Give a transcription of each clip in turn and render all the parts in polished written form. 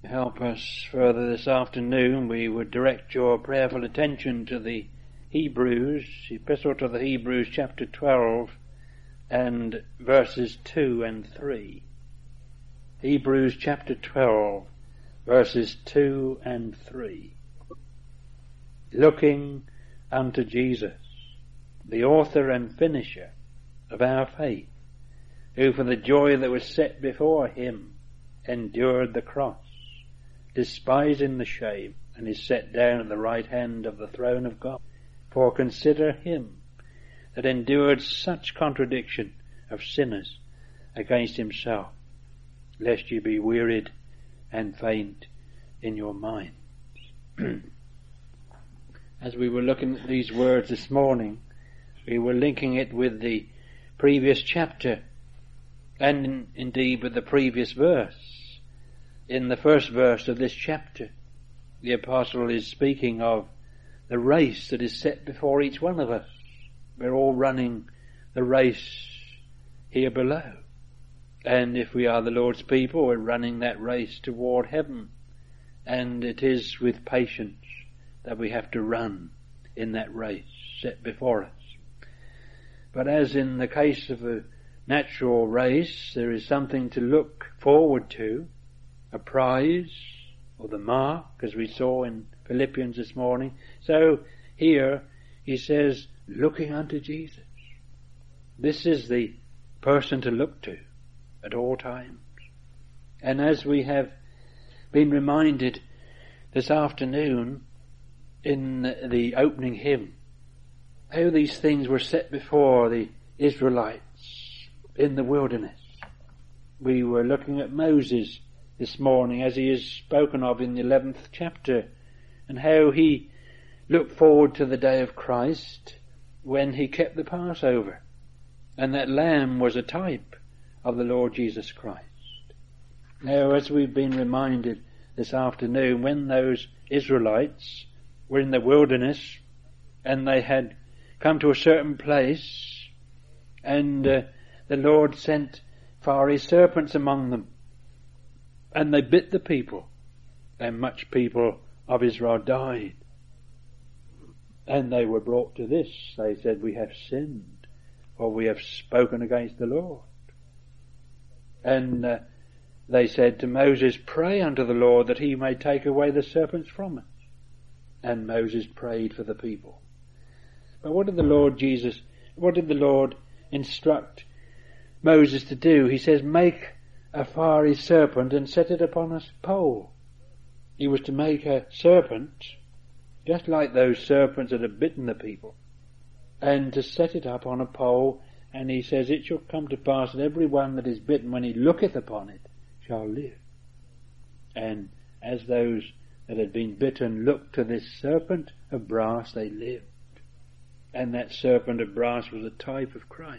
Help us further this afternoon. We would direct your prayerful attention to the Hebrews, Epistle to the Hebrews, chapter 12 and verses 2 and 3. Hebrews chapter 12, verses 2 and 3. Looking unto Jesus, the author and finisher of our faith, who for the joy that was set before him endured the cross, despising the shame, and is set down at the right hand of the throne of God. For consider him that endured such contradiction of sinners against himself, lest you be wearied and faint in your minds. As we were looking at these words this morning, we were linking it with the previous chapter, and indeed with the previous verse. In the first verse of this chapter, the apostle is speaking of the race that is set before each one of us. We're all running the race here below. And if we are the Lord's people, we're running that race toward heaven. And it is with patience that we have to run in that race set before us. But as in the case of a natural race, there is something to look forward to, a prize or the mark, as we saw in Philippians this morning. So here he says, looking unto Jesus. This is the person to look to at all times. And as we have been reminded this afternoon in the opening hymn, how these things were set before the Israelites in the wilderness. We were looking at Moses this morning as he is spoken of in the 11th chapter, and how he looked forward to the day of Christ when he kept the Passover, and that lamb was a type of the Lord Jesus Christ. Now, as we've been reminded this afternoon, when those Israelites were in the wilderness and they had come to a certain place, and the Lord sent fiery serpents among them, and they bit the people, and much people of Israel died. And they were brought to this. They said, we have sinned, or we have spoken against the Lord. And they said to Moses, pray unto the Lord that he may take away the serpents from us. And Moses prayed for the people. But what did the Lord instruct Moses to do? He says, make a fiery serpent and set it upon a pole. He was to make a serpent, just like those serpents that had bitten the people, and to set it up on a pole. And he says, it shall come to pass that every one that is bitten, when he looketh upon it, shall live. And as those that had been bitten looked to this serpent of brass, they lived. And that serpent of brass was a type of Christ.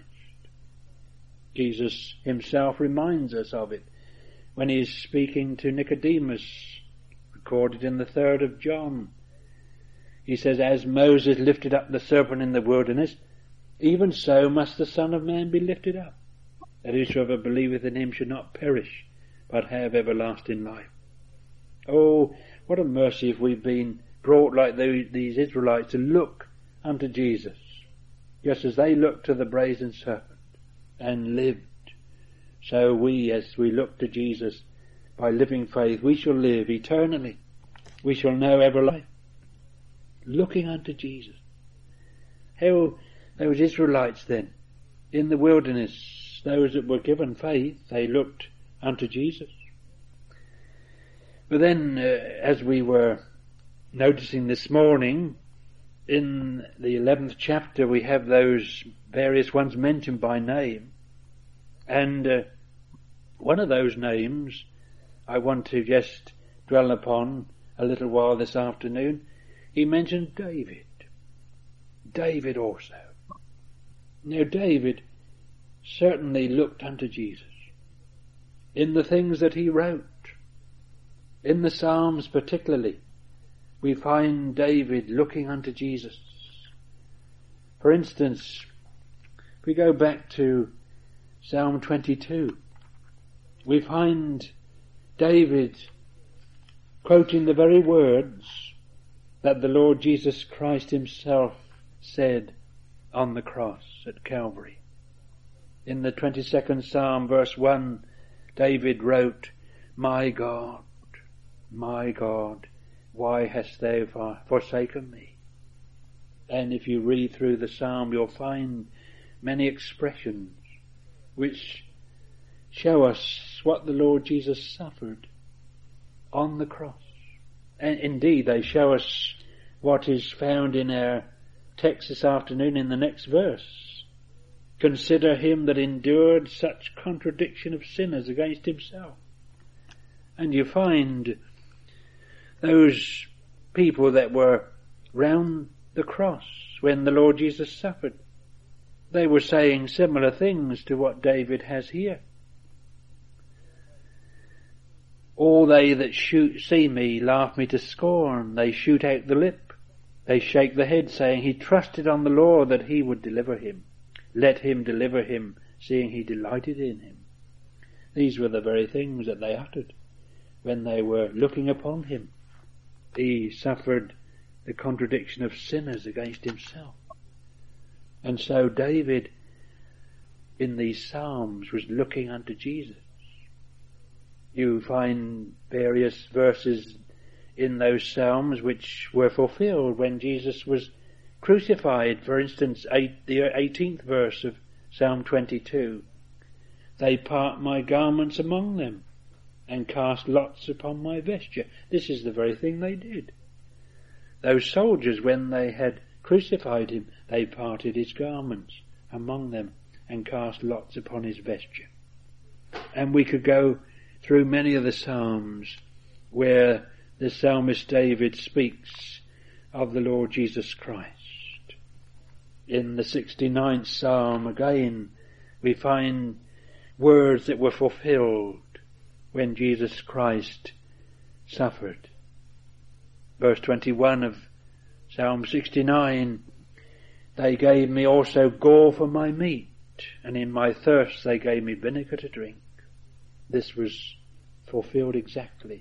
Jesus himself reminds us of it when he is speaking to Nicodemus, recorded in the 3rd of John. He says, as Moses lifted up the serpent in the wilderness, even so must the Son of Man be lifted up, that whosoever believeth in him should not perish, but have everlasting life. Oh, what a mercy if we've been brought like these Israelites to look unto Jesus, just as they looked to the brazen serpent and lived. So we, as we look to Jesus by living faith, we shall live eternally. We shall know everlasting life. Looking unto Jesus. How those Israelites then, in the wilderness, those that were given faith, they looked unto Jesus. But then, as we were noticing this morning, in the 11th chapter we have those various ones mentioned by name. And one of those names I want to just dwell upon a little while this afternoon. He mentions David. David also. Now David certainly looked unto Jesus in the things that he wrote. In the Psalms particularly, we find David looking unto Jesus. For instance, if we go back to Psalm 22, we find David quoting the very words that the Lord Jesus Christ himself said on the cross at Calvary. In the 22nd Psalm, verse 1, David wrote, my God, why hast thou forsaken me? And if you read through the psalm, you'll find many expressions which show us what the Lord Jesus suffered on the cross. And indeed, they show us what is found in our text this afternoon in the next verse. Consider him that endured such contradiction of sinners against himself. And you find those people that were round the cross when the Lord Jesus suffered, they were saying similar things to what David has here. All they that see me laugh me to scorn. They shoot out the lip. They shake the head, saying, he trusted on the Lord that he would deliver him. Let him deliver him, seeing he delighted in him. These were the very things that they uttered when they were looking upon him. He suffered the contradiction of sinners against himself. And so David, in these Psalms, was looking unto Jesus. You find various verses in those Psalms which were fulfilled when Jesus was crucified. For instance, the 18th verse of Psalm 22. They part my garments among them, and cast lots upon my vesture. This is the very thing they did. Those soldiers, when they had crucified him, they parted his garments among them, and cast lots upon his vesture. And we could go through many of the Psalms where the psalmist David speaks of the Lord Jesus Christ. In the 69th Psalm, again, we find words that were fulfilled when Jesus Christ suffered. Verse 21 of Psalm 69, they gave me also gall for my meat, and in my thirst they gave me vinegar to drink. This was fulfilled exactly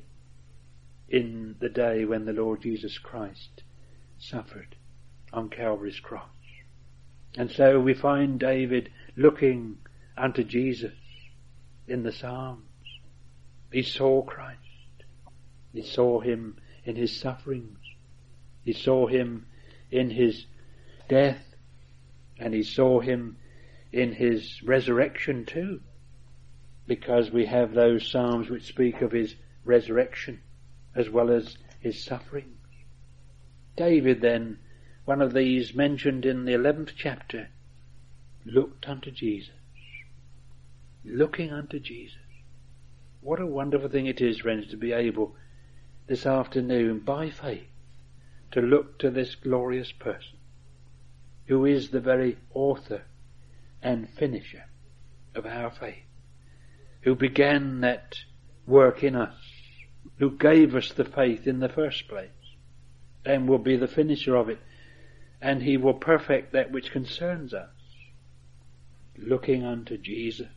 in the day when the Lord Jesus Christ suffered on Calvary's cross. And so we find David looking unto Jesus in the Psalms. He saw Christ. He saw him in his sufferings. He saw him in his death, and he saw him in his resurrection too, because we have those Psalms which speak of his resurrection as well as his sufferings. David then, one of these mentioned in the 11th chapter, looked unto Jesus. Looking unto Jesus. What a wonderful thing it is, friends, to be able this afternoon by faith to look to this glorious person who is the very author and finisher of our faith, who began that work in us, who gave us the faith in the first place, and will be the finisher of it, and he will perfect that which concerns us. Looking unto Jesus.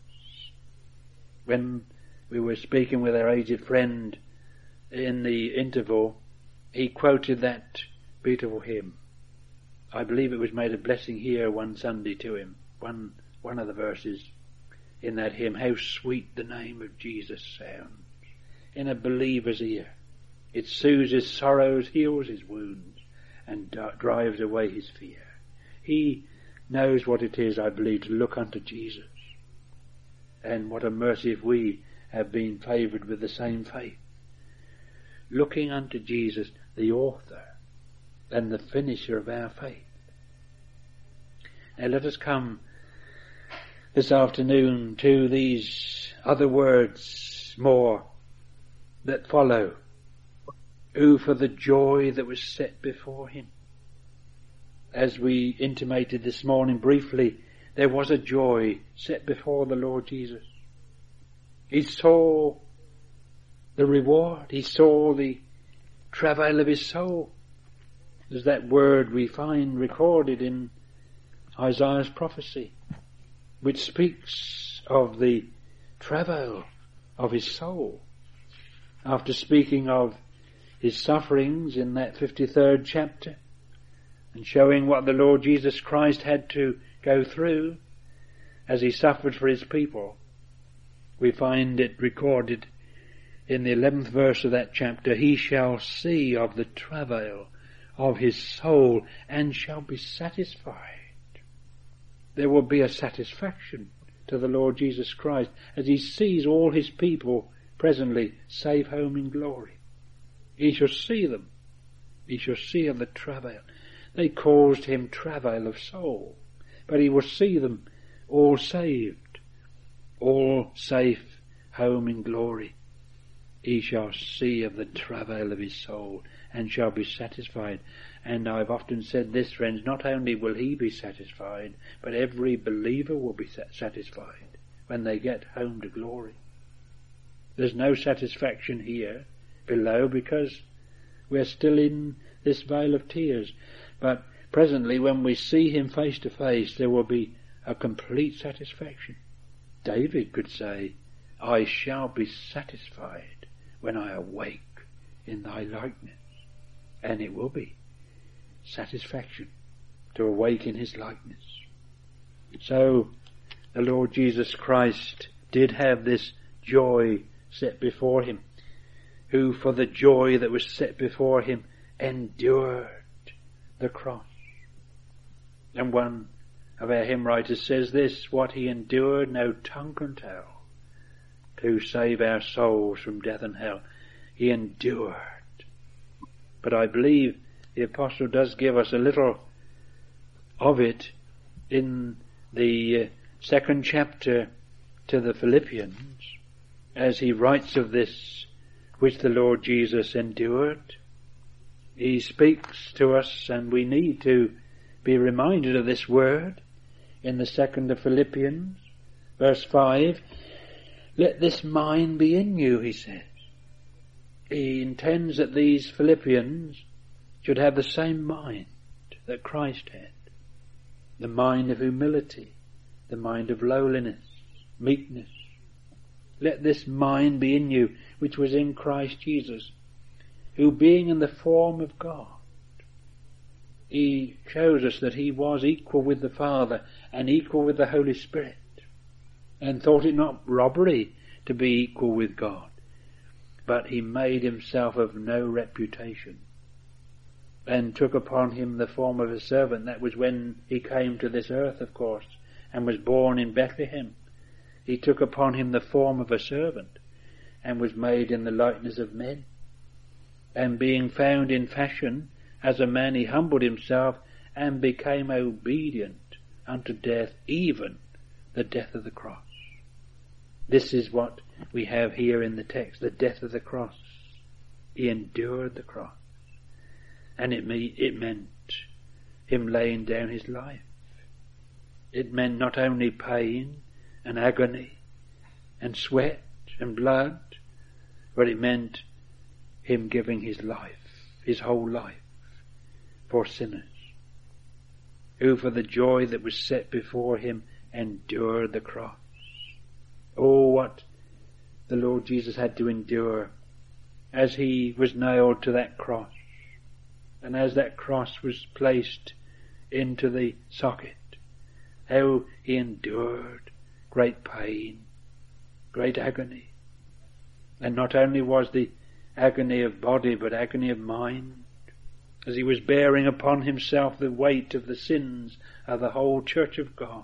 When we were speaking with our aged friend in the interval, he quoted that beautiful hymn. I believe it was made a blessing here one Sunday to him. One of the verses in that hymn, how sweet the name of Jesus sounds in a believer's ear. It soothes his sorrows, heals his wounds, and drives away his fear. He knows what it is, I believe, to look unto Jesus. And what a mercy if we have been favoured with the same faith. Looking unto Jesus, the author and the finisher of our faith. Now let us come this afternoon to these other words more that follow. Who for the joy that was set before him. As we intimated this morning briefly, there was a joy set before the Lord Jesus. He saw the reward. He saw the travail of his soul. There's that word we find recorded in Isaiah's prophecy, which speaks of the travail of his soul. After speaking of his sufferings in that 53rd chapter, and showing what the Lord Jesus Christ had to go through as he suffered for his people. We find it recorded in the 11th verse of that chapter, he shall see of the travail of his soul and shall be satisfied. There will be a satisfaction to the Lord Jesus Christ as he sees all his people presently safe home in glory. He shall see them. He shall see of the travail. They caused him travail of soul, but he will see them all saved, all safe home in glory. He shall see of the travail of his soul and shall be satisfied. And I've often said this, friends, not only will he be satisfied, but every believer will be satisfied when they get home to glory. There's no satisfaction here below because we're still in this vale of tears. But presently when we see him face to face, there will be a complete satisfaction. David could say, I shall be satisfied when I awake in thy likeness. And it will be satisfaction to awake in his likeness. So the Lord Jesus Christ did have this joy set before him, who for the joy that was set before him endured the cross. And one of our hymn writers says this, what he endured no tongue can tell, to save our souls from death and hell. He endured. But I believe the apostle does give us a little of it in the 2nd chapter to the Philippians, as he writes of this which the Lord Jesus endured. He speaks to us, and we need to be reminded of this word in the 2nd of Philippians, verse 5. Let this mind be in you, he says. He intends that these Philippians should have the same mind that Christ had. The mind of humility, the mind of lowliness, meekness. Let this mind be in you, which was in Christ Jesus, who being in the form of God, he shows us that he was equal with the Father and equal with the Holy Spirit, and thought it not robbery to be equal with God. But he made himself of no reputation, and took upon him the form of a servant. That was when he came to this earth, of course, and was born in Bethlehem. He took upon him the form of a servant, and was made in the likeness of men. And being found in fashion as a man, he humbled himself, and became obedient unto death, even the death of the cross. This is what we have here in the text, the death of the cross. He endured the cross. And it meant him laying down his life. It meant not only pain and agony and sweat and blood, but it meant him giving his life, his whole life, for sinners, who for the joy that was set before him endured the cross. Oh, what the Lord Jesus had to endure as he was nailed to that cross, and as that cross was placed into the socket, how he endured great pain, great agony. And not only was the agony of body, but agony of mind, as he was bearing upon himself the weight of the sins of the whole church of God,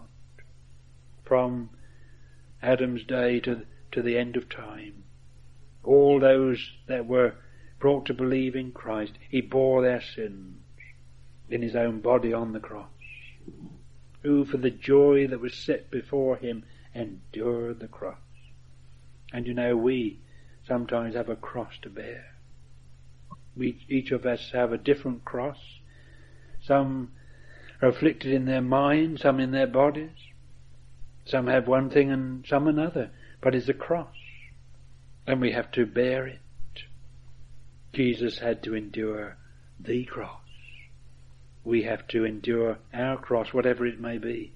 from Adam's day to the end of time. All those that were brought to believe in Christ, he bore their sins in his own body on the cross, who for the joy that was set before him endured the cross. And you know, we sometimes have a cross to bear. Each of us have a different cross. Some are afflicted in their mind, some in their bodies. Some have one thing and some another, but it's a cross, and we have to bear it. Jesus had to endure the cross. We have to endure our cross, whatever it may be.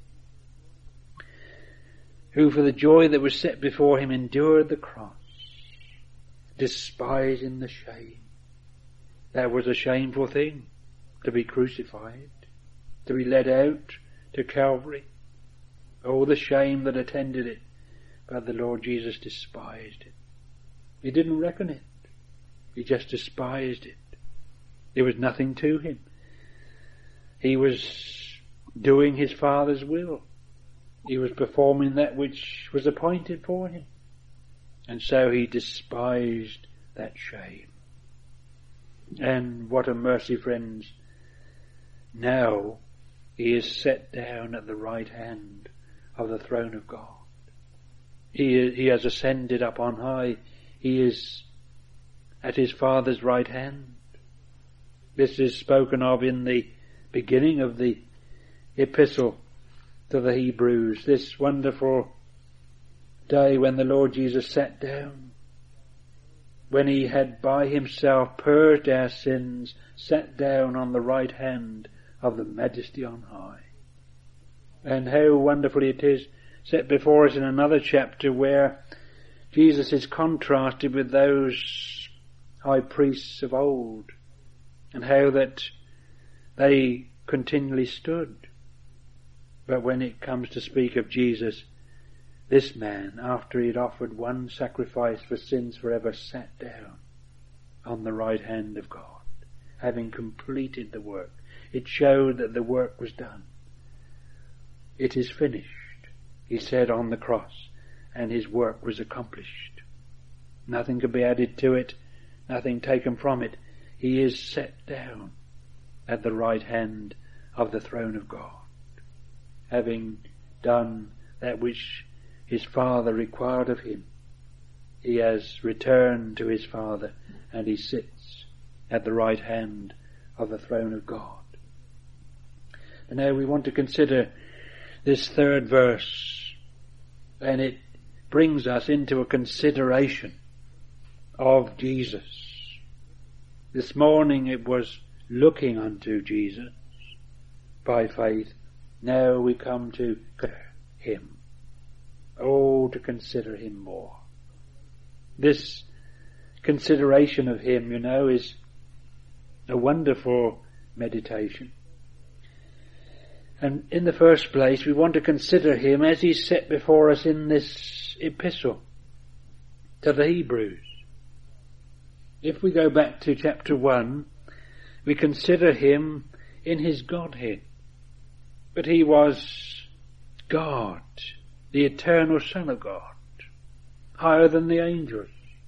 Who for the joy that was set before him endured the cross, despising the shame, That was a shameful thing, to be crucified, to be led out to Calvary. Oh, the shame that attended it. But the Lord Jesus despised it. He didn't reckon it. He just despised it. There was nothing to him. He was doing his Father's will. He was performing that which was appointed for him. And so he despised that shame. And what a mercy, friends. Now he is set down at the right hand of the throne of God. He has ascended up on high. He is at his Father's right hand. This is spoken of in the beginning of the epistle to the Hebrews, this wonderful day when the Lord Jesus sat down, when he had by himself purged our sins, sat down on the right hand of the Majesty on high. And how wonderfully it is set before us in another chapter where Jesus is contrasted with those high priests of old, and how that they continually stood. But when it comes to speak of Jesus, this man, after he had offered one sacrifice for sins forever, sat down on the right hand of God, having completed the work. It showed that the work was done. It is finished, he said on the cross, and his work was accomplished. Nothing could be added to it, nothing taken from it. He is set down at the right hand of the throne of God, having done that which his Father required of him. He has returned to his Father, and he sits at the right hand of the throne of God. And now we want to consider this third verse, and it brings us into a consideration of Jesus. This morning it was looking unto Jesus by faith. Now we come to him. Oh, to consider him more. This consideration of him, is a wonderful meditation. And in the first place, we want to consider him as he's set before us in this epistle to the Hebrews. If we go back to chapter 1, we consider him in his Godhead. But he was God, the eternal Son of God, higher than the angels.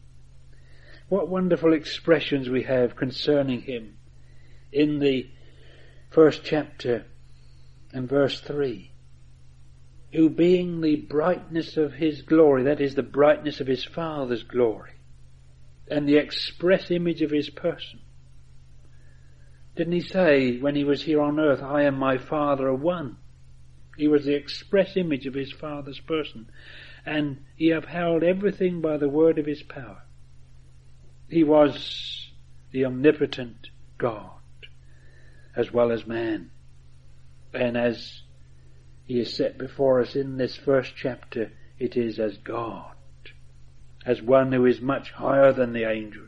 What wonderful expressions we have concerning him in the first chapter and verse 3. Who being the brightness of his glory, that is the brightness of his Father's glory, and the express image of his person. Didn't he say when he was here on earth, I and my Father are one? He was the express image of his Father's person, and he upheld everything by the word of his power. He was the omnipotent God as well as man. And as he is set before us in this first chapter, it is as God, as one who is much higher than the angels.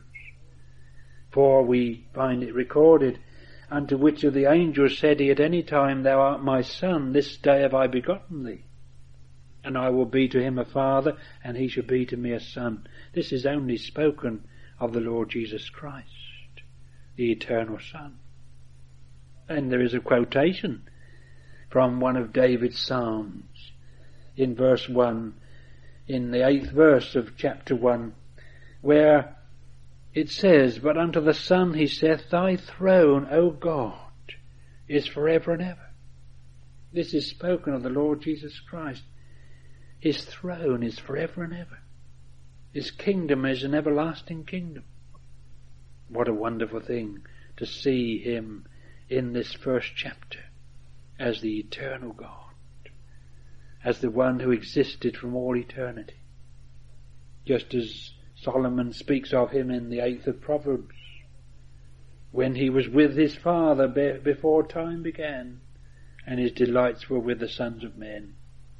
For we find it recorded, unto which of the angels said he at any time, Thou art my Son, this day have I begotten thee. And I will be to him a father, and he shall be to me a son. This is only spoken of the Lord Jesus Christ, the eternal Son. And there is a quotation from one of David's Psalms in verse 1, in the 8th verse of chapter 1, where it says, But unto the Son he saith, Thy throne, O God, is forever and ever. This is spoken of the Lord Jesus Christ. His throne is forever and ever. His kingdom is an everlasting kingdom. What a wonderful thing to see him in this first chapter as the eternal God, as the one who existed from all eternity. Just as Solomon speaks of him in the 8th of Proverbs, when he was with his Father before time began, and his delights were with the sons of men.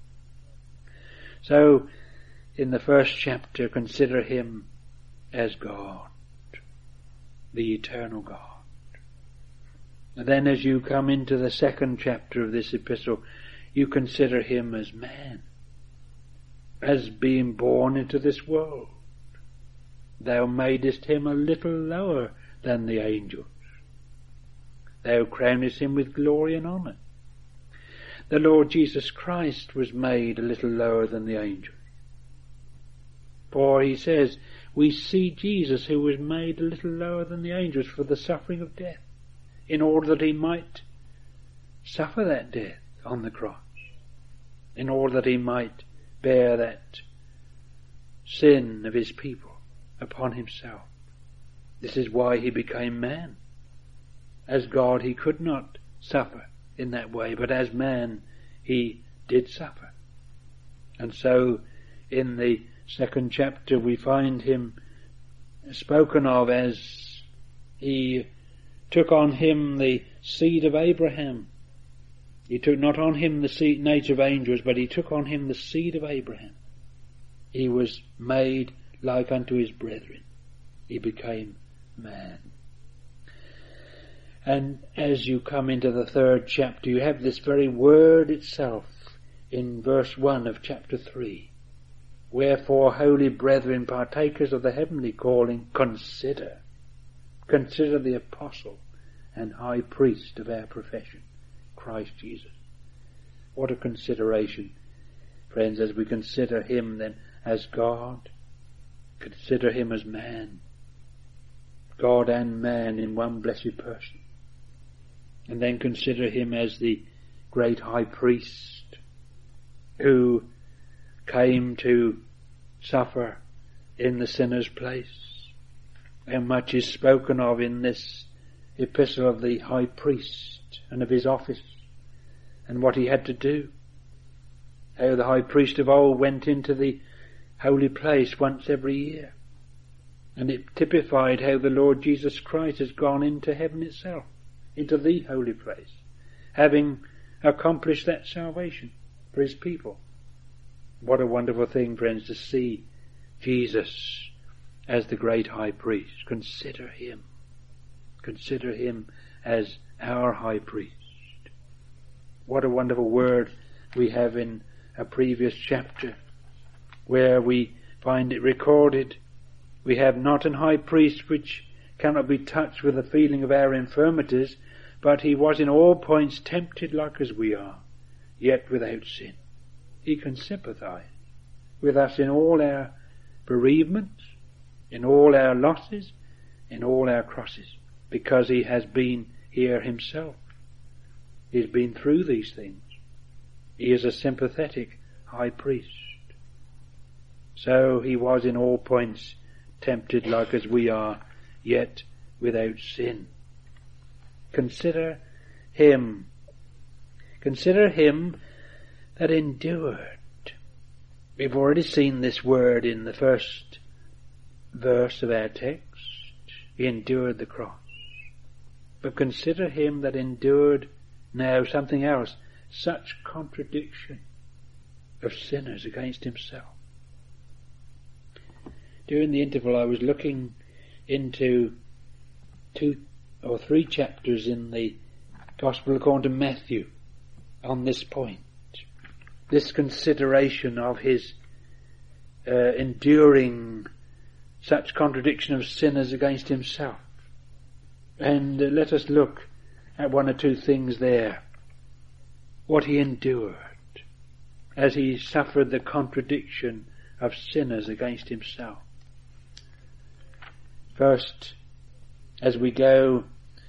So, in the first chapter, consider him as God, the eternal God. And then as you come into the second chapter of this epistle, you consider him as man, as being born into this world. Thou madest him a little lower than the angels. Thou crownest him with glory and honour. The Lord Jesus Christ was made a little lower than the angels. For he says, we see Jesus who was made a little lower than the angels for the suffering of death, in order that he might suffer that death on the cross, in order that he might bear that sin of his people upon himself. This is why he became man. As God he could not suffer in that way, but as man he did suffer. And so in the second chapter we find him spoken of as he took on him the seed of Abraham. He took not on him the seed, nature of angels, but he took on him the seed of Abraham. He was made like unto his brethren. He became man. And as you come into the third chapter, you have this very word itself in verse 1 of chapter 3. Wherefore, holy brethren, partakers of the heavenly calling, consider the apostle and high priest of our profession, Christ Jesus. What a consideration, friends, as we consider him then as God, consider him as man, God and man in one blessed person, and then consider him as the great high priest who came to suffer in the sinner's place. How much is spoken of in this epistle of the high priest and of his office and what he had to do. How the high priest of old went into the holy place once every year. And it typified how the Lord Jesus Christ has gone into heaven itself, into the holy place, having accomplished that salvation for his people. What a wonderful thing, friends, to see Jesus as the great high priest. Consider him. Consider him as our high priest. What a wonderful word we have in a previous chapter where we find it recorded. We have not an high priest which cannot be touched with the feeling of our infirmities, but he was in all points tempted like as we are, yet without sin. He can sympathize with us in all our bereavements, in all our losses, in all our crosses, because he has been here himself. He's been through these things. He is a sympathetic high priest. So he was in all points tempted like as we are, yet without sin. Consider him. Consider him that endured. We've already seen this word in the first verse of our text. He endured the cross. But consider him that endured now something else, such contradiction of sinners against himself. During the interval I was looking into 2 or 3 chapters in the Gospel according to Matthew on this point. This consideration of his enduring such contradiction of sinners against himself. And let us look at 1 or 2 things there. What he endured as he suffered the contradiction of sinners against himself. First, as we go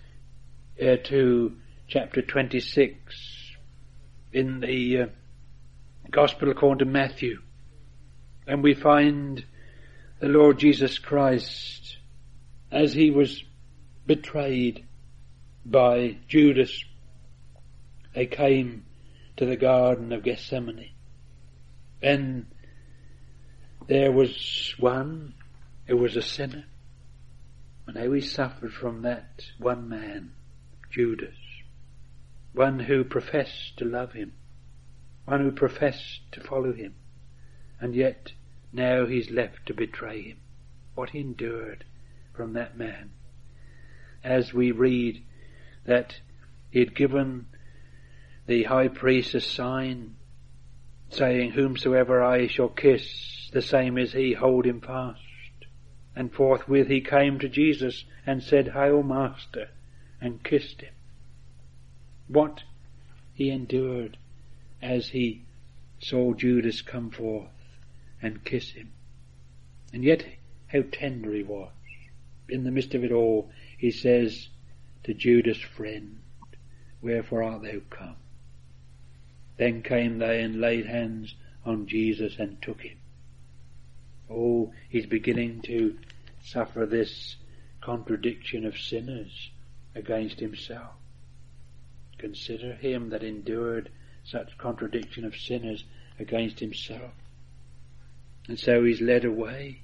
to chapter 26 in the Gospel according to Matthew, and we find the Lord Jesus Christ as he was betrayed by Judas. They came to the Garden of Gethsemane, and there was one who was a sinner, and how he suffered from that one man, Judas, one who professed to love him, one who professed to follow him, and yet now he's left to betray him. What he endured from that man. As we read that He had given the high priest a sign, saying, "Whomsoever I shall kiss, the same is he, hold him fast." And forthwith he came to Jesus and said, "Hail, Master," and kissed him. What he endured as he saw Judas come forth and kiss him. And yet how tender he was. In the midst of it all, he says to Judas, "Friend, wherefore art thou come?" Then came they and laid hands on Jesus and took him. Oh, he's beginning to suffer this contradiction of sinners against himself. Consider him that endured such contradiction of sinners against himself. And so he's led away.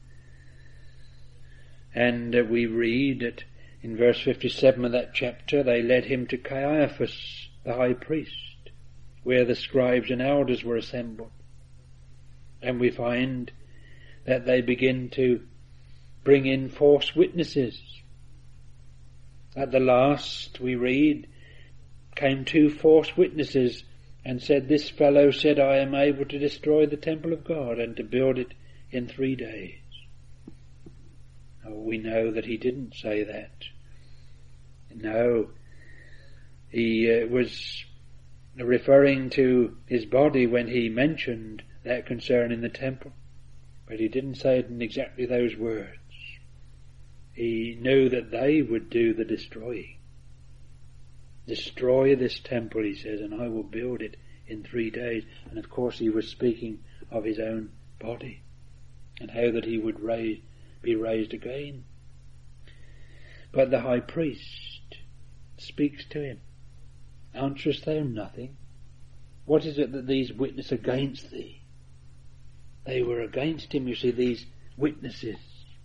And we read that in verse 57 of that chapter, they led him to Caiaphas, the high priest, where the scribes and elders were assembled. And we find that they begin to bring in false witnesses. At the last, we read, came 2 false witnesses and said, "This fellow said, I am able to destroy the temple of God and to build it in 3 days." Oh, we know that he didn't say that. No, he was referring to his body when he mentioned that concerning the temple. But he didn't say it in exactly those words. He knew that they would do the destroying. "Destroy this temple," he says, "and I will build it in 3 days. And of course he was speaking of his own body and how that he would be raised again. But the high priest speaks to him. "Answerest thou nothing? What is it that these witness against thee?" They were against him, you see, these witnesses.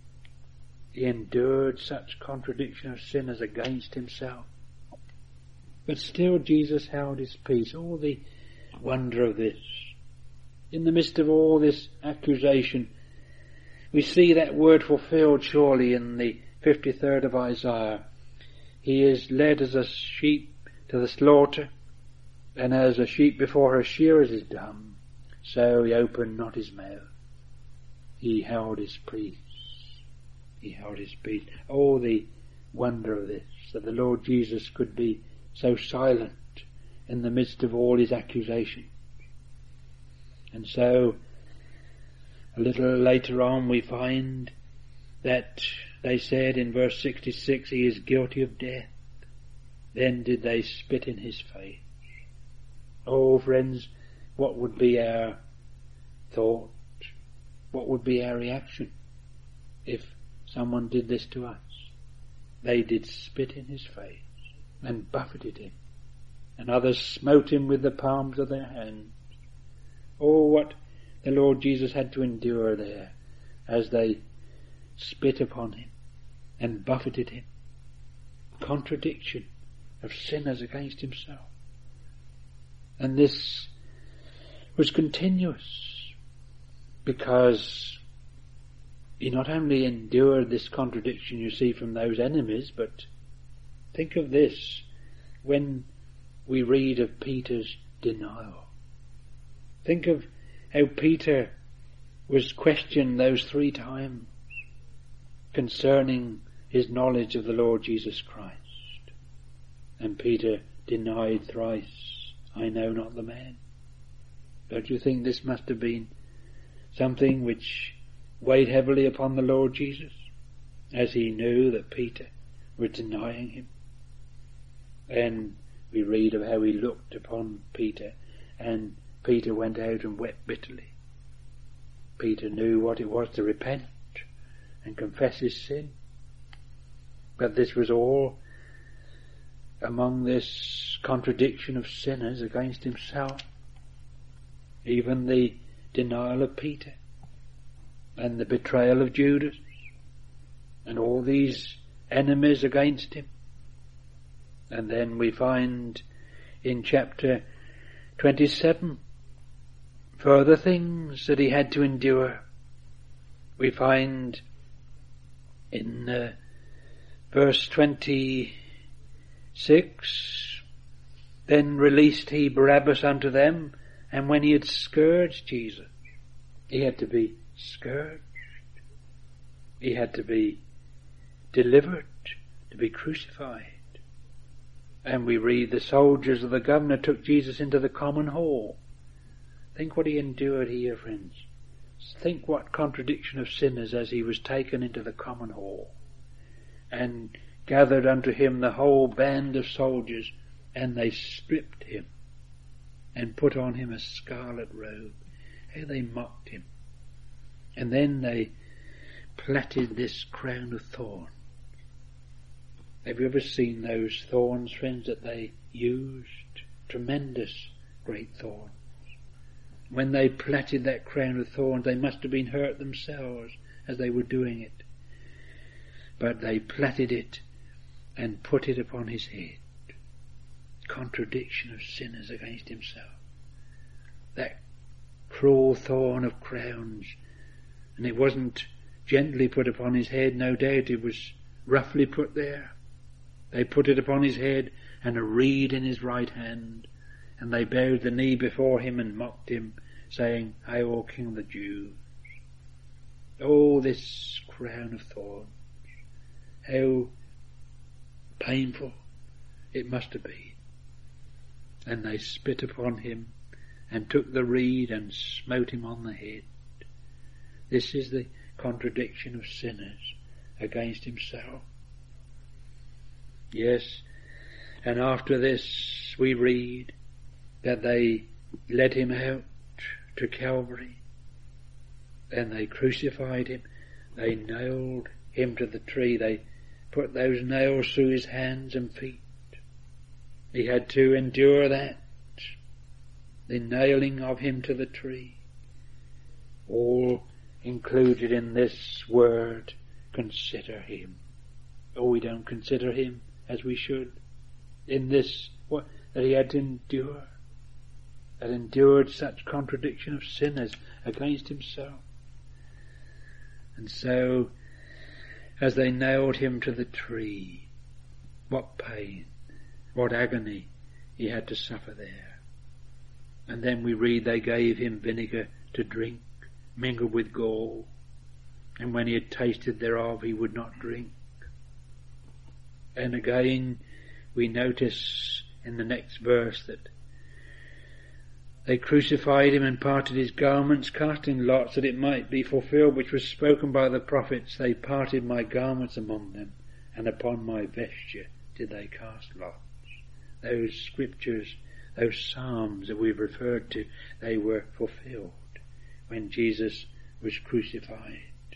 He endured such contradiction of sinners against himself. But still Jesus held his peace. All the wonder of this. In the midst of all this accusation, we see that word fulfilled surely in the 53rd of Isaiah. He is led as a sheep to the slaughter, and as a sheep before her shearers is dumb, so he opened not his mouth. He held his peace. He held his peace. Oh, the wonder of this, that the Lord Jesus could be so silent in the midst of all his accusations. And so, a little later on, we find that they said in verse 66, "He is guilty of death." Then did they spit in his face. Oh, friends, what would be our thought? What would be our reaction if someone did this to us? They did spit in his face and buffeted him, and others smote him with the palms of their hands. Oh, what the Lord Jesus had to endure there as they spit upon him and buffeted him. Contradiction of sinners against himself. And this was continuous, because he not only endured this contradiction, you see, from those enemies, but think of this when we read of Peter's denial. Think of how Peter was questioned those 3 times concerning his knowledge of the Lord Jesus Christ. And Peter denied thrice, "I know not the man." Don't you think this must have been something which weighed heavily upon the Lord Jesus, as he knew that Peter was denying him? And we read of how he looked upon Peter, and Peter went out and wept bitterly. Peter knew what it was to repent and confess his sin. But this was all among this contradiction of sinners against himself. Even the denial of Peter and the betrayal of Judas and all these enemies against him. And then we find in chapter 27 further things that he had to endure. We find in verse 26 Then released he Barabbas unto them, and when he had scourged Jesus, he had to be scourged. He had to be delivered, to be crucified. And we read the soldiers of the governor took Jesus into the common hall. Think what he endured here, friends. Think what contradiction of sinners as he was taken into the common hall, and gathered unto him the whole band of soldiers, and they stripped him and put on him a scarlet robe. How they mocked him. And then they plaited this crown of thorns. Have you ever seen those thorns, friends, that they used? Tremendous great thorns. When they plaited that crown of thorns, they must have been hurt themselves as they were doing it. But they plaited it and put it upon his head. Contradiction of sinners against himself. That cruel thorn of crowns. And it wasn't gently put upon his head, no doubt it was roughly put there. They put it upon his head, and a reed in his right hand, and they bowed the knee before him and mocked him, saying, Hail, King of the Jews. Oh, this crown of thorns. How painful it must have been. And they spit upon him, and took the reed and smote him on the head. This is the contradiction of sinners against himself. Yes, and after this we read that they led him out to Calvary, and they crucified him. They nailed him to the tree. They put those nails through his hands and feet. He had to endure that, the nailing of him to the tree, all included in this word, consider him. Oh, we don't consider him as we should in this, that he had to endure, that endured such contradiction of sinners against himself. And so, as they nailed him to the tree, what pain, what agony he had to suffer there. And then we read they gave him vinegar to drink, mingled with gall, and when he had tasted thereof he would not drink. And again we notice in the next verse that they crucified him and parted his garments, casting lots that it might be fulfilled which was spoken by the prophets, they parted my garments among them, and upon my vesture did they cast lots. Those scriptures, those psalms that we've referred to, they were fulfilled when Jesus was crucified.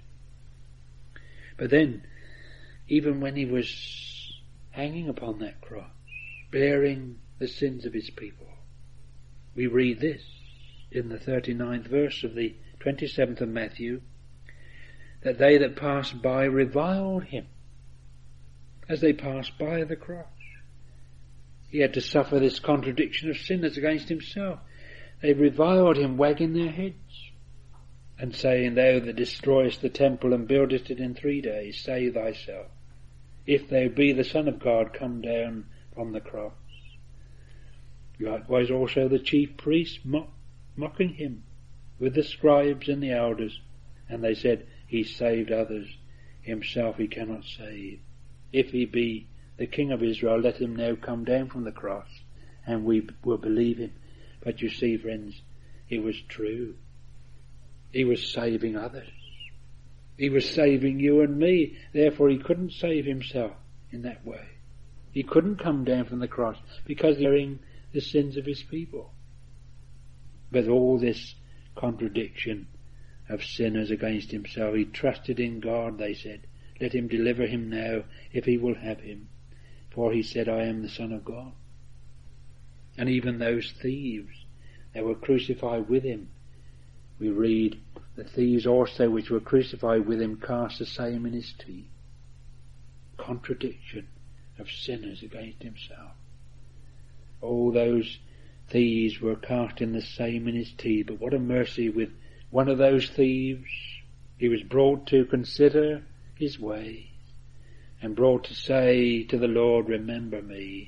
But then, even when he was hanging upon that cross, bearing the sins of his people, we read this in the 39th verse of the 27th of Matthew, that they that passed by reviled him as they passed by the cross. He had to suffer this contradiction of sinners against himself. They reviled him, wagging their heads, and saying, Thou that destroyest the temple and buildest it in 3 days, save thyself. If thou be the Son of God, come down from the cross. Likewise also the chief priests mocking him with the scribes and the elders, and they said, He saved others, himself he cannot save. If he be the King of Israel, let him now come down from the cross, and we will believe him. But you see, friends, it was true. He was saving others. He was saving you and me. Therefore he couldn't save himself in that way. He couldn't come down from the cross because he's bearing the sins of his people. With all this contradiction of sinners against himself, he trusted in God, they said. Let him deliver him now, if he will have him. For he said, I am the Son of God. And even those thieves that were crucified with him, we read, the thieves also which were crucified with him cast the same in his teeth. Contradiction of sinners against himself. All those thieves were casting the same in his teeth. But what a mercy with one of those thieves. He was brought to consider his ways, and brought to say to the Lord, remember me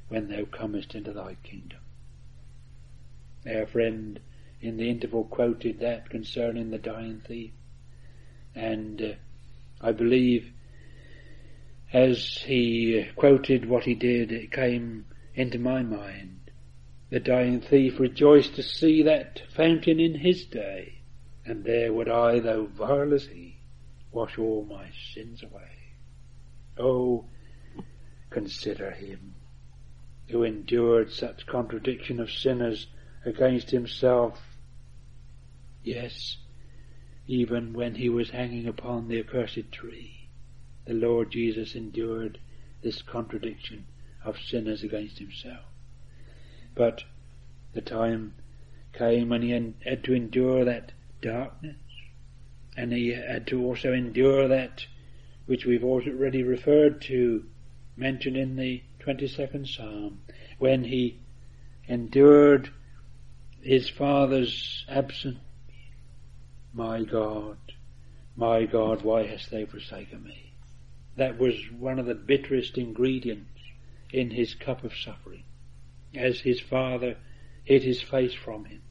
when thou comest into thy kingdom. Our friend in the interval quoted that concerning the dying thief, and I believe as he quoted what he did, it came into my mind. The dying thief rejoiced to see that fountain in his day, and there would I, though vile as he, wash all my sins away. Oh, consider him who endured such contradiction of sinners against himself. Yes, even when he was hanging upon the accursed tree, the Lord Jesus endured this contradiction of sinners against himself. But the time came when he had to endure that darkness, and he had to also endure that which we've already referred to, mentioned in the 22nd Psalm, when he endured his Father's absence. My God, why hast thou forsaken me? That was one of the bitterest ingredients in his cup of suffering, as his Father hid his face from him.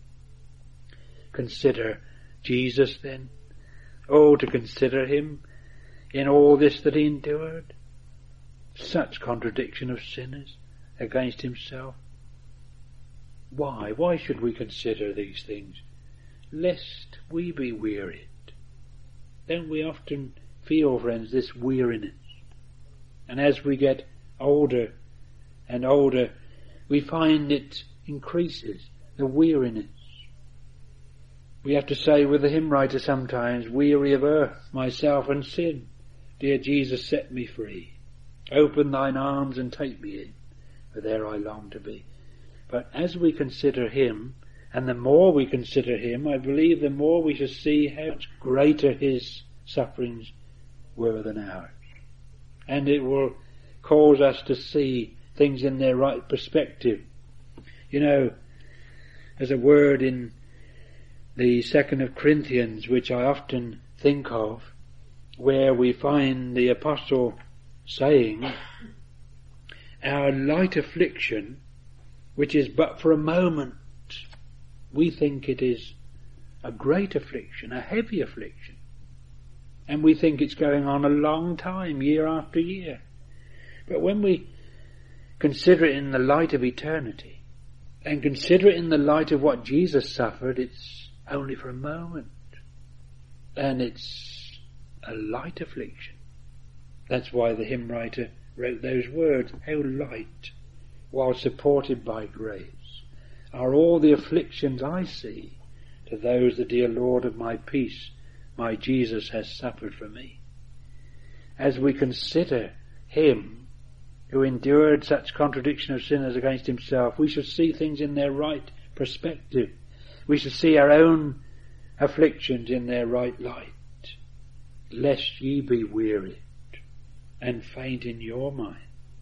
Consider Jesus then. Oh, to consider him in all this that he endured. Such contradiction of sinners against himself. Why? Why should we consider these things? Lest we be wearied. Don't we often feel, friends, this weariness? And as we get older and older, we find it increases, the weariness. We have to say with the hymn writer sometimes, weary of earth, myself and sin, dear Jesus, set me free. Open thine arms and take me in, for there I long to be. But as we consider him, and the more we consider him, I believe the more we shall see how much greater his sufferings were than ours. And it will cause us to see things in their right perspective. You know, there's a word in the 2nd of Corinthians which I often think of, where we find the apostle saying, our light affliction, which is but for a moment, we think it is a great affliction, a heavy affliction. And we think it's going on a long time, year after year. But when we consider it in the light of eternity, and consider it in the light of what Jesus suffered, it's only for a moment. And it's a light affliction. That's why the hymn writer wrote those words, how light, while supported by grace, are all the afflictions I see to those the dear Lord of my peace, my Jesus, has suffered for me. As we consider him who endured such contradiction of sinners against himself, we shall see things in their right perspective. We shall see our own afflictions in their right light. Lest ye be wearied and faint in your minds.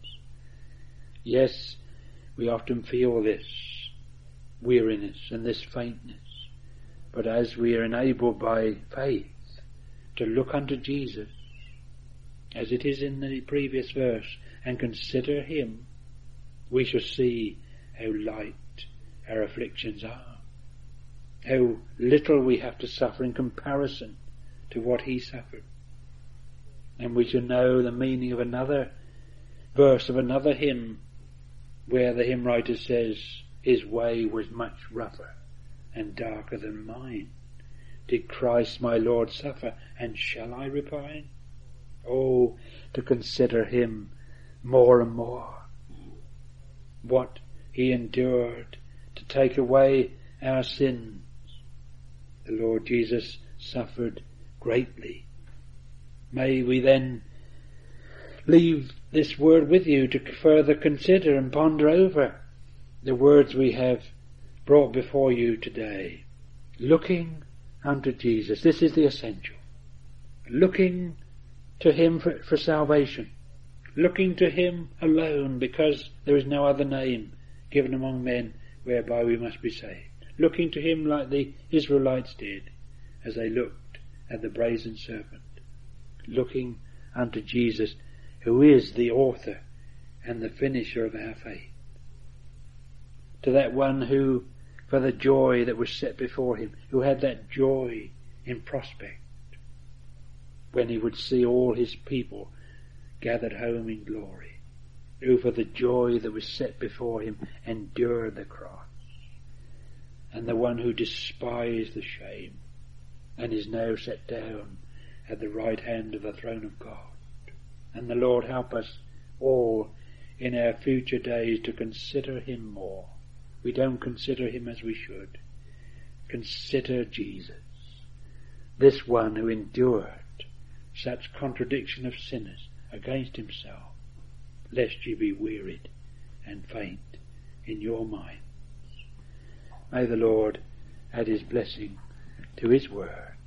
Yes, we often feel this weariness and this faintness. But as we are enabled by faith to look unto Jesus, as it is in the previous verse, and consider him, we shall see how light our afflictions are, how little we have to suffer in comparison to what he suffered. And we shall know the meaning of another verse of another hymn, where the hymn writer says, his way was much rougher and darker than mine. Did Christ my Lord suffer, and shall I repine? Oh, to consider him more and more, what he endured to take away our sins. The Lord Jesus suffered greatly. May we then leave this word with you to further consider and ponder over the words we have brought before you today. Looking unto Jesus. This is the essential. Looking to him for salvation. Looking to him alone, because there is no other name given among men whereby we must be saved. Looking to him like the Israelites did as they looked at the brazen serpent. Looking unto Jesus, who is the author and the finisher of our faith. To that one who, for the joy that was set before him, who had that joy in prospect, when he would see all his people gathered home in glory, who for the joy that was set before him endured the cross, and the one who despised the shame and is now set down at the right hand of the throne of God. And the Lord help us all in our future days to consider him more. We don't consider him as we should. Consider Jesus, this one who endured such contradiction of sinners against himself, lest ye be wearied and faint in your minds. May the Lord add his blessing to his word.